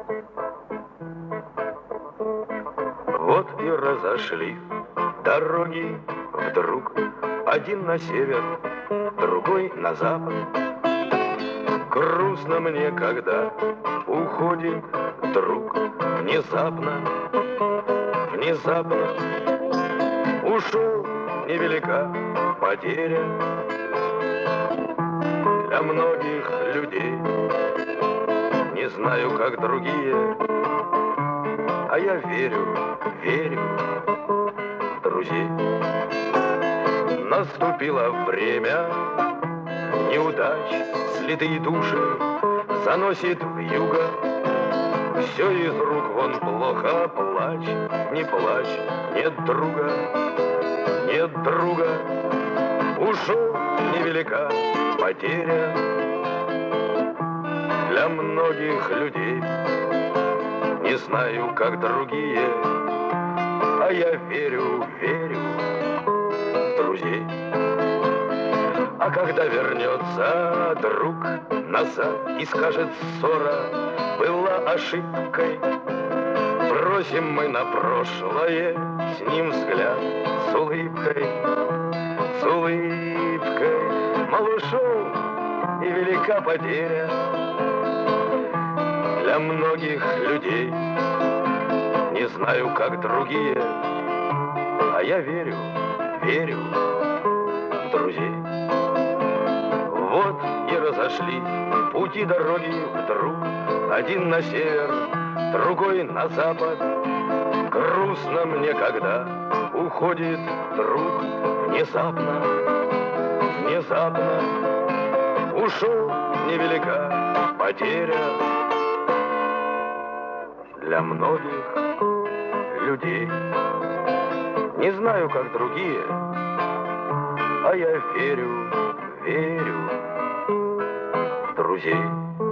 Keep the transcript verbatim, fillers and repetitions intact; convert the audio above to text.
Вот и разошли дороги вдруг, один на север, другой на запад. Грустно мне, когда уходит друг. Внезапно, внезапно ушел, невелика потеря для многих людей. Не знаю, как другие, а я верю, верю в друзей. Наступило время неудач, слитые души заносит вьюга. Все из рук вон плохо, плачь, не плачь, нет друга, нет друга. Ушел, невелика потеря для многих людей. Не знаю, как другие, а я верю, верю в друзей. А когда вернется друг назад и скажет, ссора была ошибкой, бросим мы на прошлое с ним взгляд с улыбкой, с улыбкой. Мол, ушел, и велика потеря для многих людей. Не знаю, как другие, а я верю, верю в друзей. Вот и разошли пути дороги вдруг, один на север, другой на запад. Грустно мне, когда уходит друг. Внезапно, внезапно ушел, невелика потеря для многих людей. Не знаю, как другие, а я верю, верю в друзей.